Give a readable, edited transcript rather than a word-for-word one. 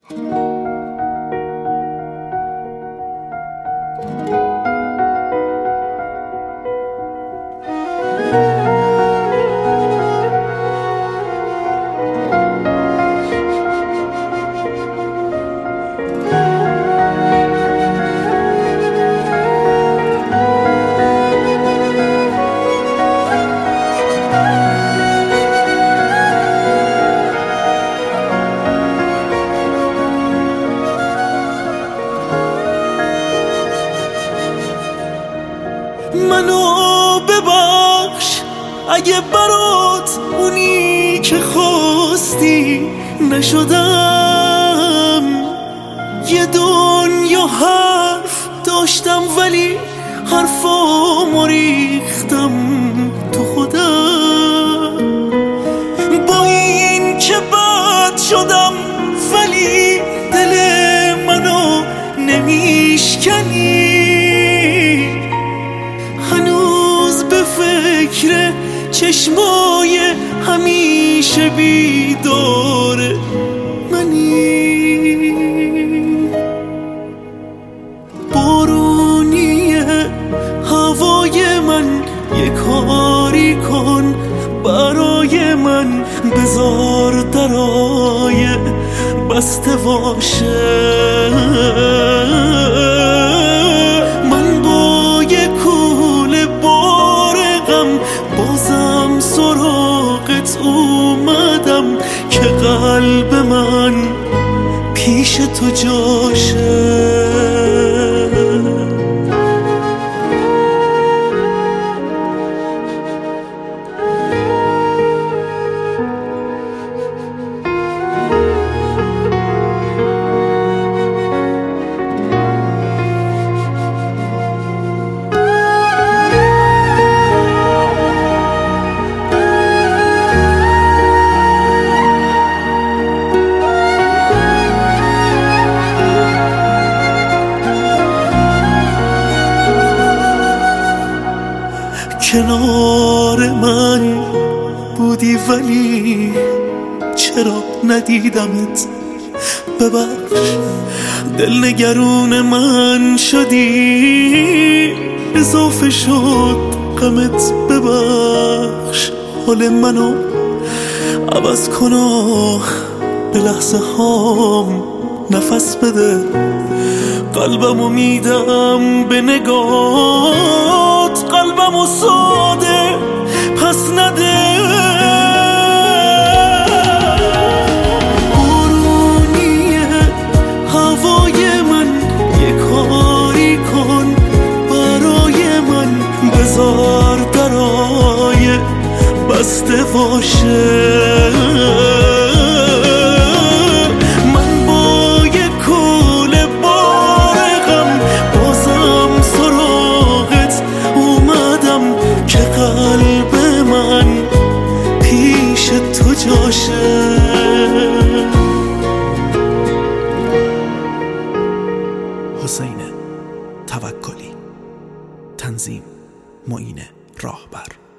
منو ببخش اگه برات اونی که خواستی نشدم. یه دنیا حرف داشتم ولی حرفامو ریختم تو خودم. با این که بد شدم ولی دل منو نمیشکنی. هنوز به فکر چشمای همیشه بیدار منی. بارونیه هوای من یه کاری کن برای من. بذار درای بسته باشه. من با یه کوله بار غم بازم سراغت اومدم که قلب من پیش تو جاشه. کنار من بودی ولی چرا ندیدمت؟ ببخش دلنگرون من شدی، اضافه شد غمت. ببخش حال منو عوض کن، به لحظه هام نفس بده. قلبمو میدم به نگات، قلبمو ساده پس نده. بارونیه هوای من یه کاری کن برای من. بذار درای بسته باشه. قلب من پیش تو جاشه. حسین توکلی، تنظیم معین راهبر.